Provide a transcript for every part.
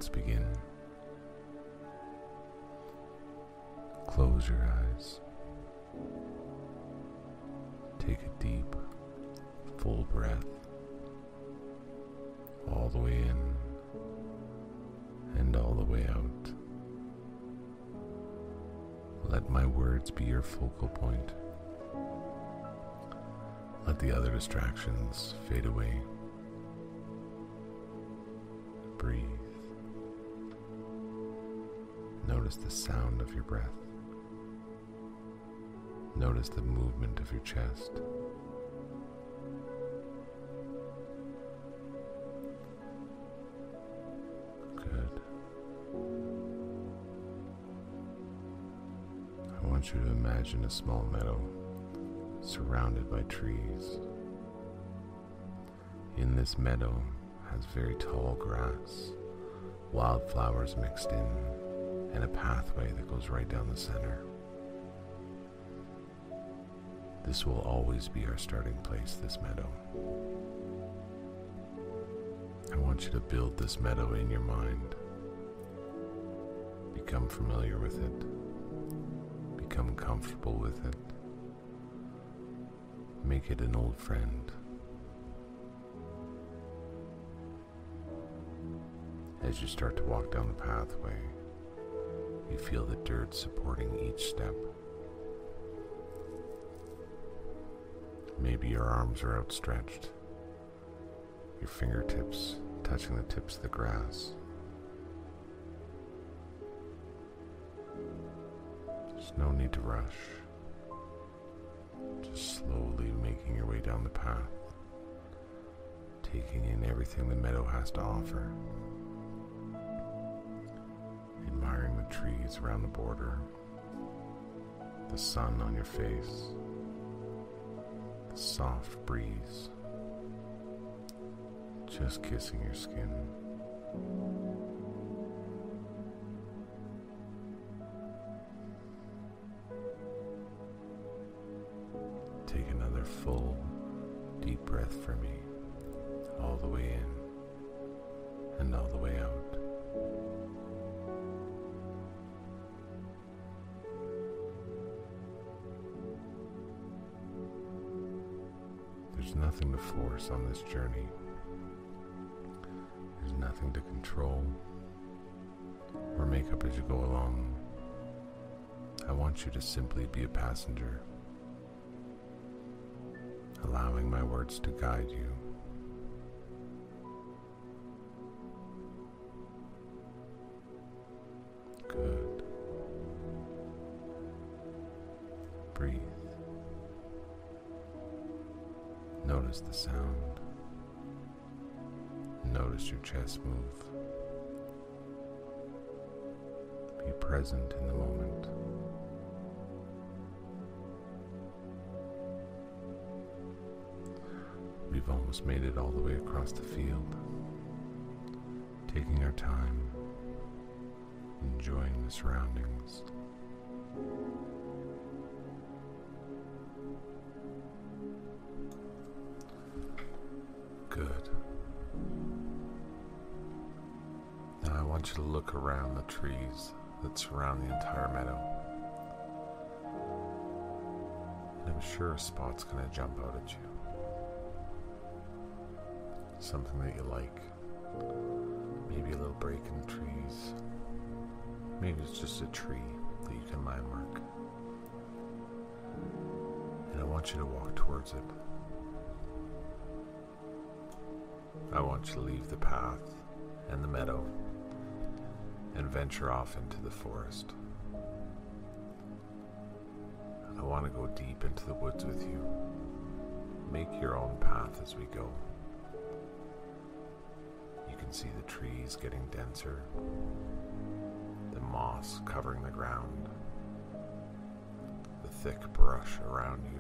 let's begin. Close your eyes. Take a deep, full breath, all the way in and all the way out. Let my words be your focal point. Let the other distractions fade away. Breathe. Notice the sound of your breath. Notice the movement of your chest. Good. I want you to imagine a small meadow surrounded by trees. In this meadow has very tall grass, wildflowers mixed in, and a pathway that goes right down the center. This will always be our starting place, this meadow. I want you to build this meadow in your mind. Become familiar with it. Become comfortable with it. Make it an old friend. As you start to walk down the pathway, you feel the dirt supporting each step. Maybe your arms are outstretched, your fingertips touching the tips of the grass. There's no need to rush. Just slowly making your way down the path, taking in everything the meadow has to offer. Admiring the trees around the border, the sun on your face, the soft breeze just kissing your skin. Take another full, deep breath for me, all the way in and all the way out. There's nothing to force on this journey. There's nothing to control or make up as you go along. I want you to simply be a passenger, allowing my words to guide you. Good. Breathe. Notice the sound. Notice your chest move. Be present in the moment. We've almost made it all the way across the field, taking our time, enjoying the surroundings. Good. Now I want you to look around the trees that surround the entire meadow. And I'm sure a spot's going to jump out at you. Something that you like. Maybe a little break in the trees. Maybe it's just a tree that you can landmark. And I want you to walk towards it. I want you to leave the path and the meadow and venture off into the forest. I want to go deep into the woods with you. Make your own path as we go. You can see the trees getting denser, the moss covering the ground, the thick brush around you.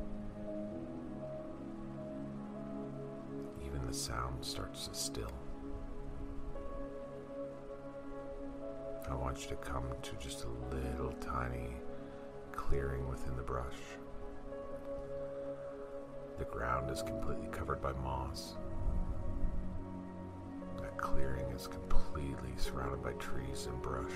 Even the sound starts to still. I want you to come to just a little tiny clearing within the brush. The ground is completely covered by moss. That clearing is completely surrounded by trees and brush.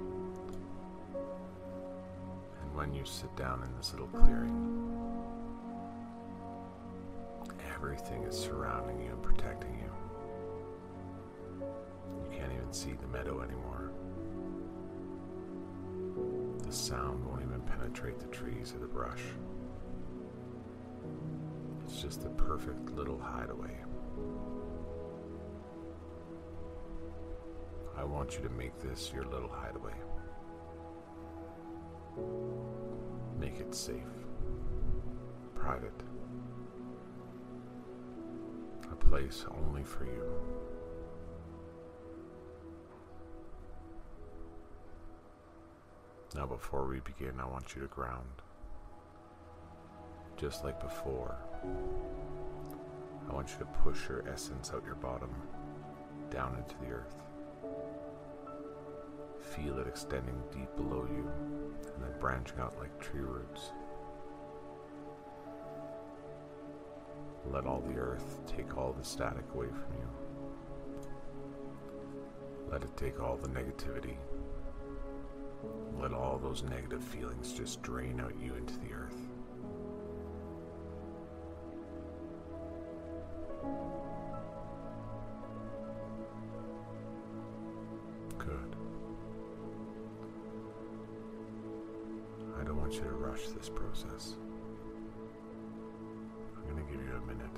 And when you sit down in this little clearing, everything is surrounding you and protecting you. You can't even see the meadow anymore. The sound won't even penetrate the trees or the brush. It's just the perfect little hideaway. I want you to make this your little hideaway. Make it safe, private, a place only for you. Now, before we begin, I want you to ground. Just like before, I want you to push your essence out your bottom, down into the earth. Feel it extending deep below you, and then branching out like tree roots. Let all the earth take all the static away from you. Let it take all the negativity. Let all those negative feelings just drain out you into the earth. Good. I don't want you to rush this process. I'm going to give you a minute.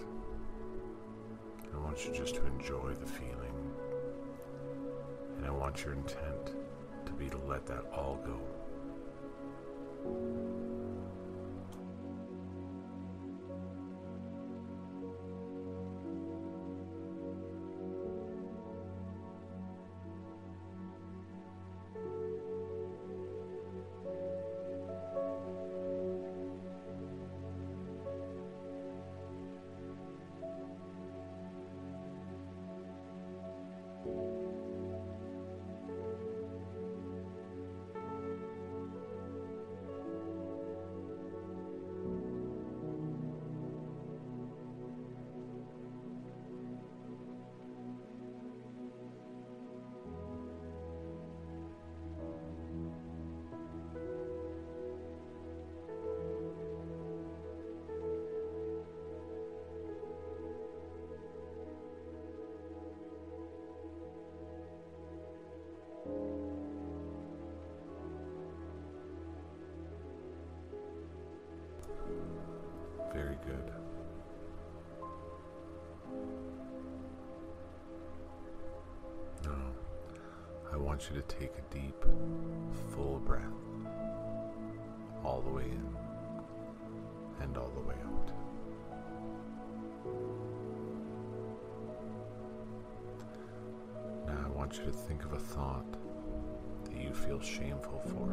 I want you just to enjoy the feeling. And I want your intent to be to let that all go. Very good. Now, I want you to take a deep, full breath, all the way in and all the way out. Now, I want you to think of a thought that you feel shameful for.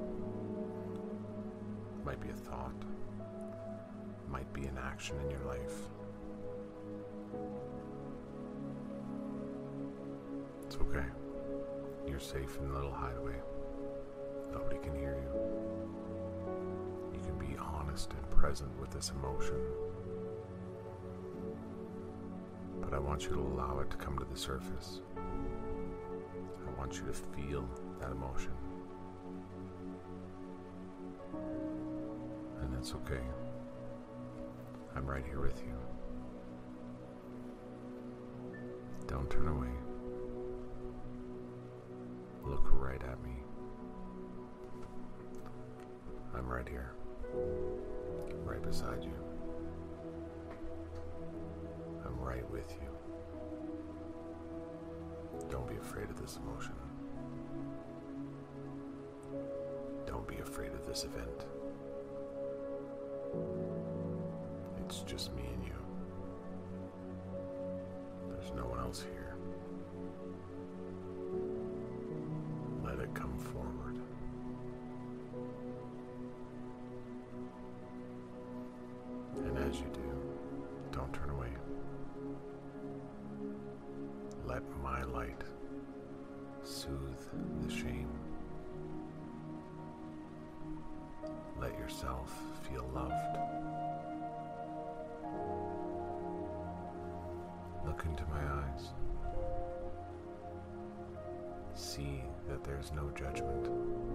It might be a thought. Might be an action in your life. It's okay. You're safe in the little hideaway. Nobody can hear you. You can be honest and present with this emotion. But I want you to allow it to come to the surface. I want you to feel that emotion. And that's okay. I'm right here with you. Don't turn away. Look right at me. I'm right here, right beside you. I'm right with you. Don't be afraid of this emotion. Don't be afraid of this event. It's just me and you. There's no one else here. Let it come forward. And as you do, don't turn away. Let my light soothe the shame. Let yourself feel loved. Look into my eyes. See that there's no judgment.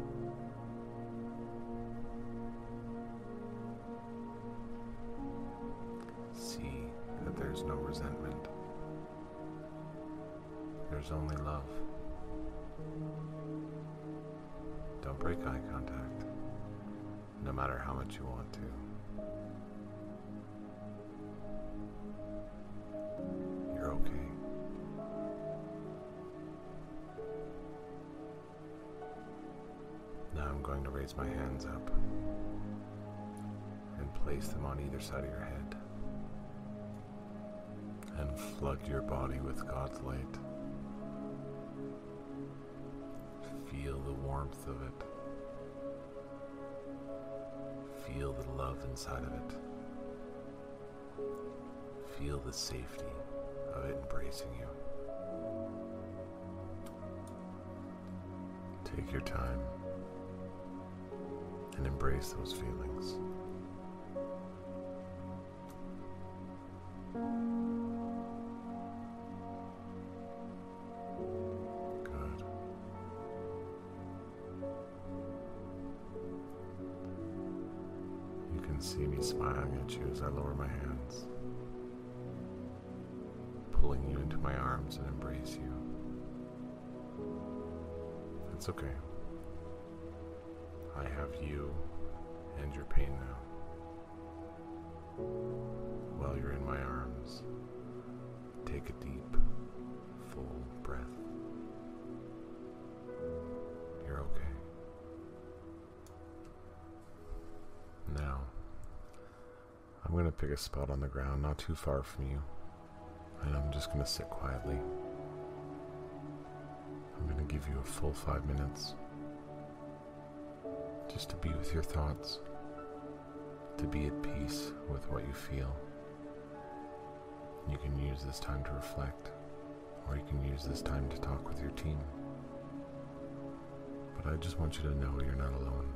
See that there's no resentment. There's only love. Don't break eye contact, no matter how much you want to. You're okay. Now I'm going to raise my hands up and place them on either side of your head and flood your body with God's light. Feel the warmth of it. Feel the love inside of it. Feel the safety of it embracing you. Take your time and embrace those feelings. Good. You can see me smiling at you as I lower my hands, pulling you into my arms and embrace you. It's okay. I have you and your pain now. While you're in my arms, take a deep, full breath. You're okay. Now, I'm going to pick a spot on the ground not too far from you, and I'm just going to sit quietly. I'm going to give you a full 5 minutes just to be with your thoughts, to be at peace with what you feel. You can use this time to reflect, or you can use this time to talk with your team. But I just want you to know you're not alone.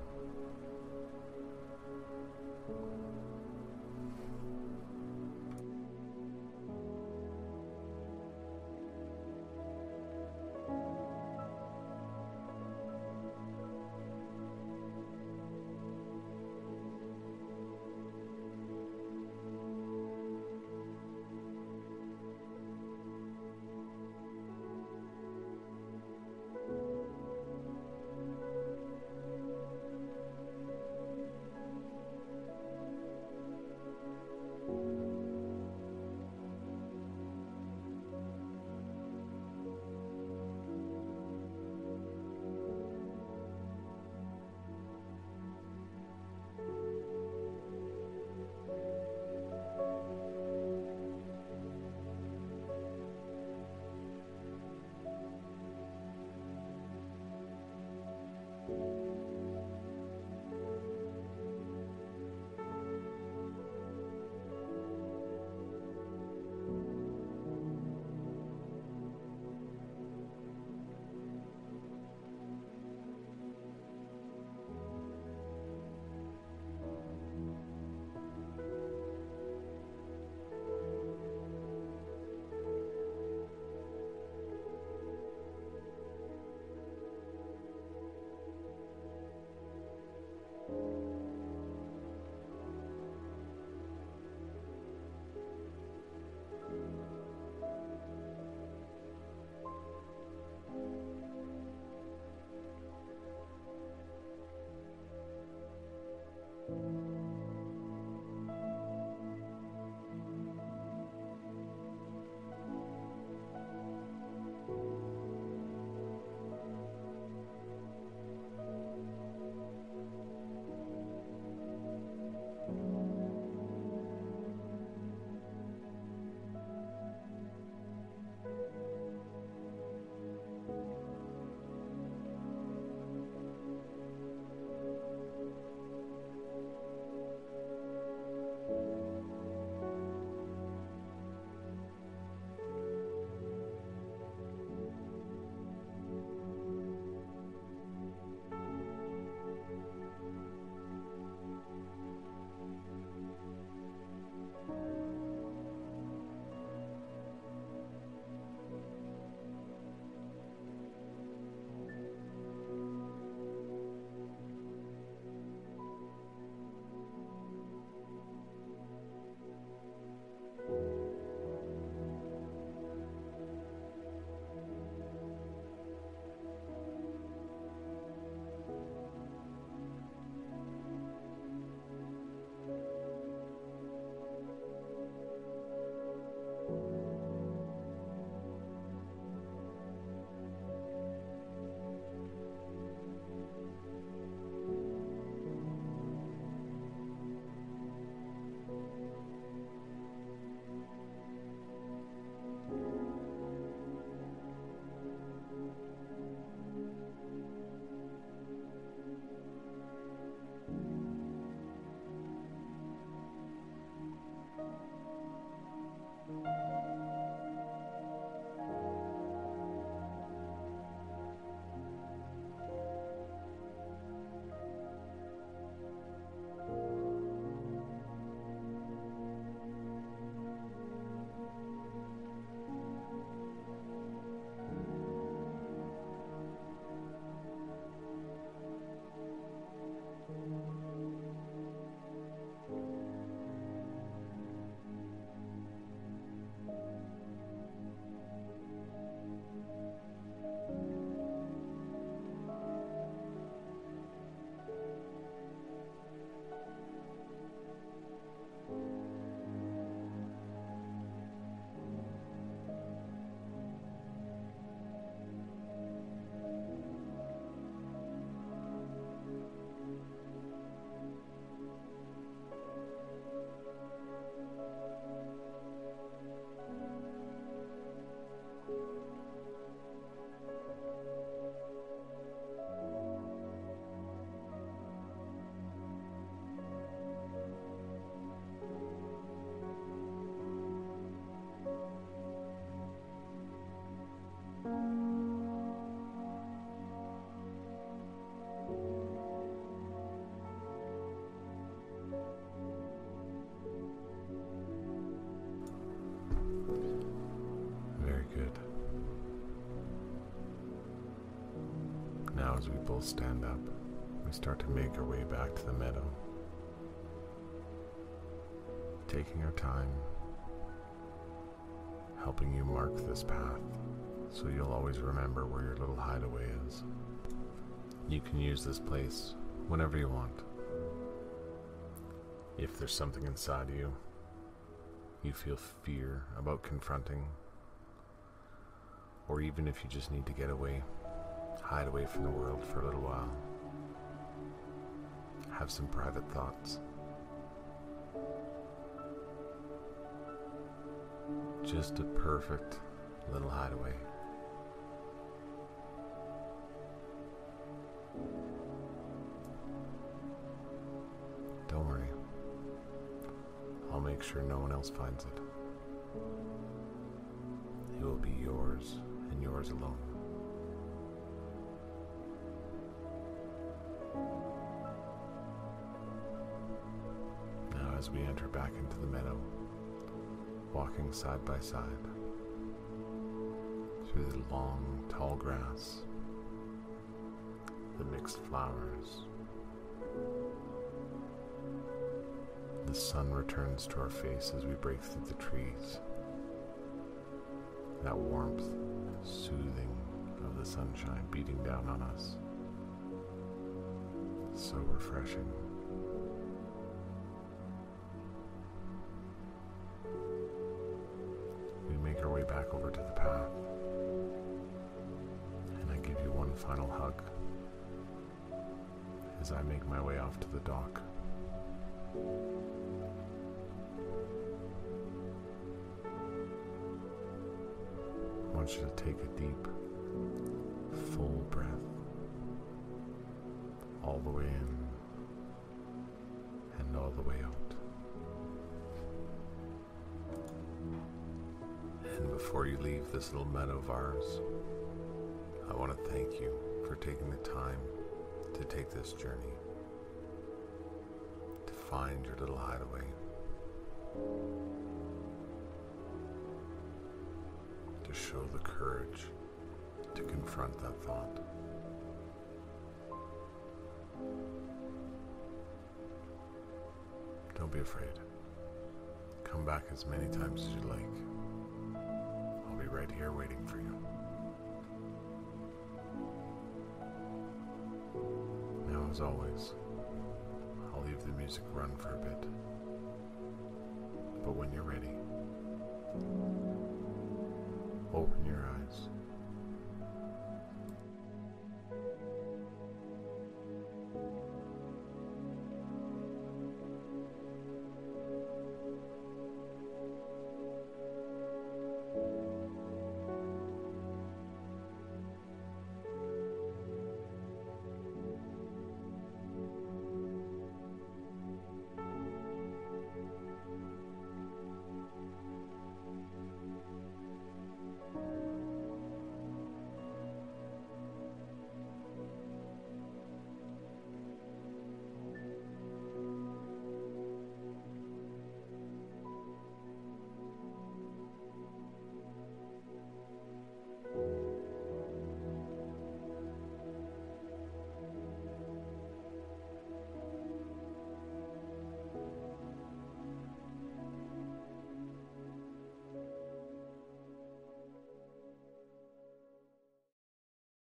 as we both stand up, we start to make our way back to the meadow, taking our time, helping you mark this path so you'll always remember where your little hideaway is. You can use this place whenever you want. If there's something inside you feel fear about confronting, or even if you just need to get away, hide away from the world for a little while, have some private thoughts, just a perfect little hideaway. Don't worry, I'll make sure no one else finds it. It will be yours and yours alone. Now as we enter back into the meadow, walking side by side through the long, tall grass, the mixed flowers, the sun returns to our face as we break through the trees. That warmth, soothing of the sunshine beating down on us. So refreshing. We make our way back over to the path, and I give you one final hug as I make my way off to the dock. I want you to take a deep, full breath all the way in and all the way out. And before you leave this little meadow of ours, I want to thank you for taking the time to take this journey, to find your little hideaway, to show the courage to confront that thought. Don't be afraid. Come back as many times as you like. I'll be right here waiting for you. Now, as always, I'll leave the music run for a bit. But when you're ready, open your eyes